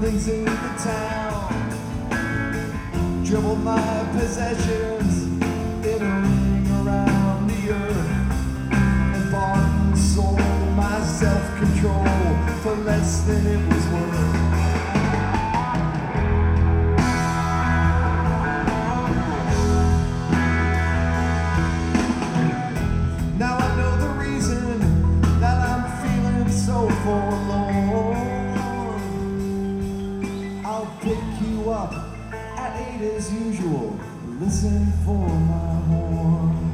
buildings in the town, dribbled my possessions in a ring around the earth, and bought and sold my self-control for less than it was worth. Now I know the reason that I'm feeling so forlorn. I'll pick you up at 8 as usual. Listen for my horn.